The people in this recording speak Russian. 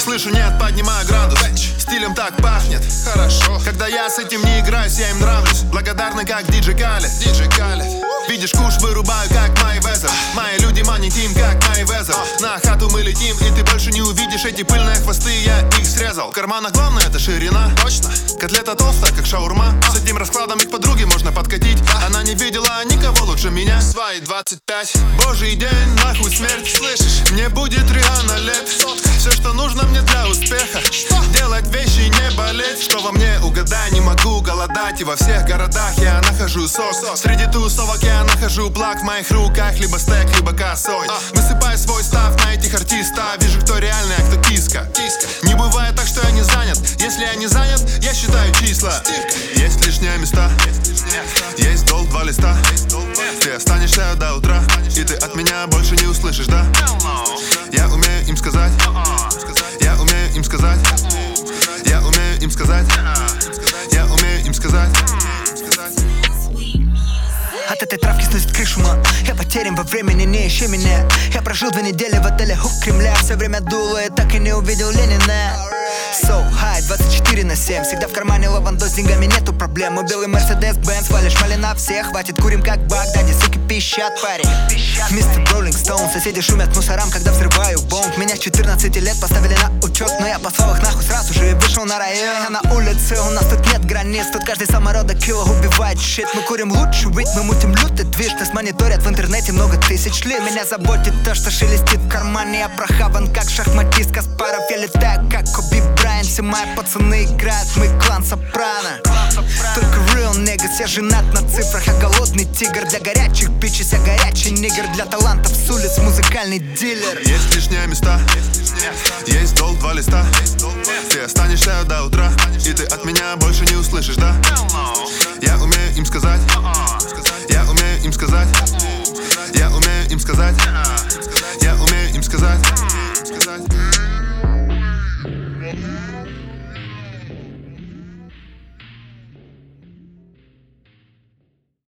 слышу, нет, поднимаю градус. Стилем так пахнет, хорошо. Когда я с этим не играюсь, я им нравлюсь. Благодарный как диджей Калед. Видишь, куш вырубаю как Майвезер. Мои люди манитим как Майвезер. На хату мы летим, и ты больше не увидишь эти пыльные хвосты, я их срезал. В карманах главное это ширина. Точно. Котлета толстая, как шаурма. С этим раскладом их подруги можно подкатить. Она не видела никого лучше меня. Свои 25. Божий день, нахуй смерть. Слышишь? Мне будет Риhanna лет. Все, что нужно мне для успеха. Делать вещи, не болеть. Что во мне, угадай, не могу голодать. И во всех городах я нахожу сок. Среди тусовок я нахожу плак в моих руках. Либо стек, либо косой. Высыпаю свой став на этих артистов. Вижу, кто реальный, а кто киска. Не бывает так, что я не занят. Если я не занят, я считаю числа. Есть лишние места. Есть долг 2 листа. Ты останешься до утра, и ты от меня больше не услышишь, да? Я умею им сказать. Я умею им сказать. Я умею им сказать. Я умею им сказать. От этой травки сносит крышу, но я потерян во времени, не ищи меня. Я прожил 2 недели в отеле Хук Кремля. Все время дуло и так и не увидел Ленина. So high, 24/7. Всегда в кармане лавандо, с деньгами нету проблем. Мы белый Мерседес-Бенц, валишь мали на всех. Хватит, курим как Багдади, суки пищат, парень. Мистер Роллинг Стоун, соседи шумят мусорам, когда взрываю бомб. Меня с 14 лет поставили на учет, но я послал их нахуй сразу же и вышел на район. А на улице у нас тут нет границ, тут каждый самородок кило убивает щит. Мы курим лучше вид, мы мутим лютый движ. Нас мониторят в интернете много тысяч лет. Меня заботит то, что шелестит в кармане. Я прохаван как шахматист Каспаров. Я летаю как Коби Брайант. Все мои пацаны играют, мы клан Сопрано. Только real niggas, я женат на цифрах. Я голодный тигр для горячих бичес. Я горячий нигер для талантов с улиц, музыкальный дилер. Есть лишние места. Есть долг 2 листа. Ты останешься до утра, и ты от меня больше не услышишь, да? Я умею им сказать. Я умею им сказать. Я умею им сказать. Я умею им сказать.